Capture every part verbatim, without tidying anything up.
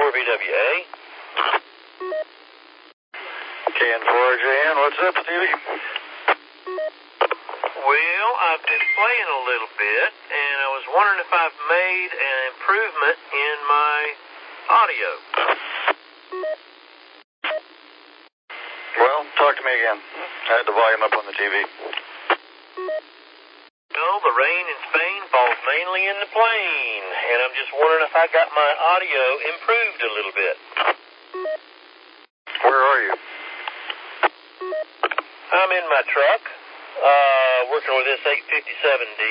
four V W A. K N four R J N, what's up, Stevie? Well, I've been playing a little bit, and I was wondering if I've made an improvement in my audio. Well, talk to me again. I had the volume up on the T V. Well, the rain in Spain falls mainly in the plain, and I'm just wondering if I got my audio improved a little bit. Where are you? I'm in my truck, uh, working with this eight fifty-seven D.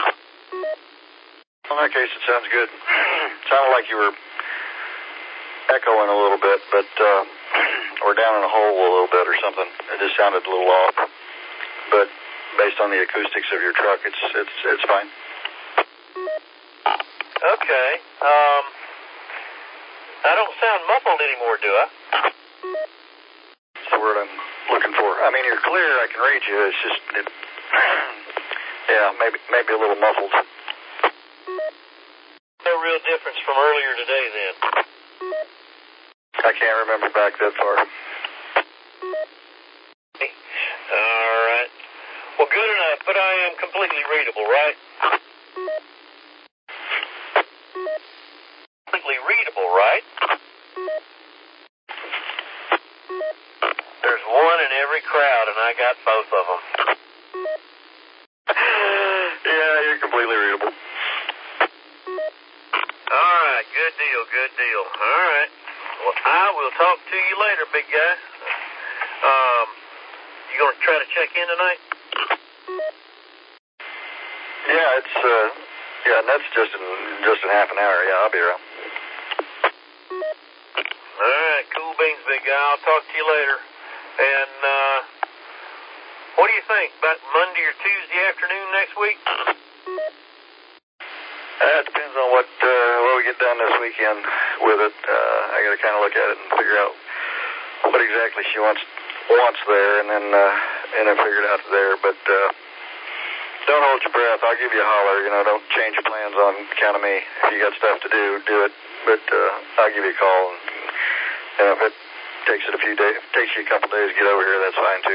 In that case, it sounds good. Sounded like you were echoing a little bit, but uh, or down in a hole a little bit or something. It just sounded a little off. But based on the acoustics of your truck, it's it's it's fine. Okay. Um, I don't sound muffled anymore, do I? That's the word I'm looking for. I mean, you're clear. I can read you. It's just, it, yeah, maybe maybe a little muffled. No real difference from earlier today, then. I can't remember back that far. All right. Well, good enough, but I am completely readable, right? Completely readable, right? There's one in every crowd, and I got both of them. Yeah, you're completely readable. All right, good deal, good deal. All right. Well, I will talk to you later, big guy. Um, you gonna try to check in tonight? Yeah, it's uh, yeah, and that's just in just in half an hour. Yeah, I'll be around. All right, cool beans, big guy. I'll talk to you later. And uh, what do you think about Monday or Tuesday afternoon next week? Uh, it depends on what uh, what we get done this weekend with it. Uh, I got to kind of look at it and figure out what exactly she wants wants there, and then uh, and then figure it out there. But uh, don't hold your breath. I'll give you a holler. You know, don't change your plans on account of me. If you got stuff to do, do it. But uh, I'll give you a call, and, and if it takes it a few days, takes you a couple days to get over here, that's fine too.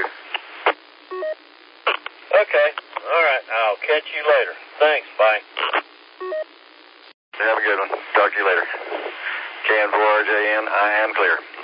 Okay. All right. I'll catch you later. Thanks. Bye. Have a good one. Talk to you later. K N four R J N, I am clear.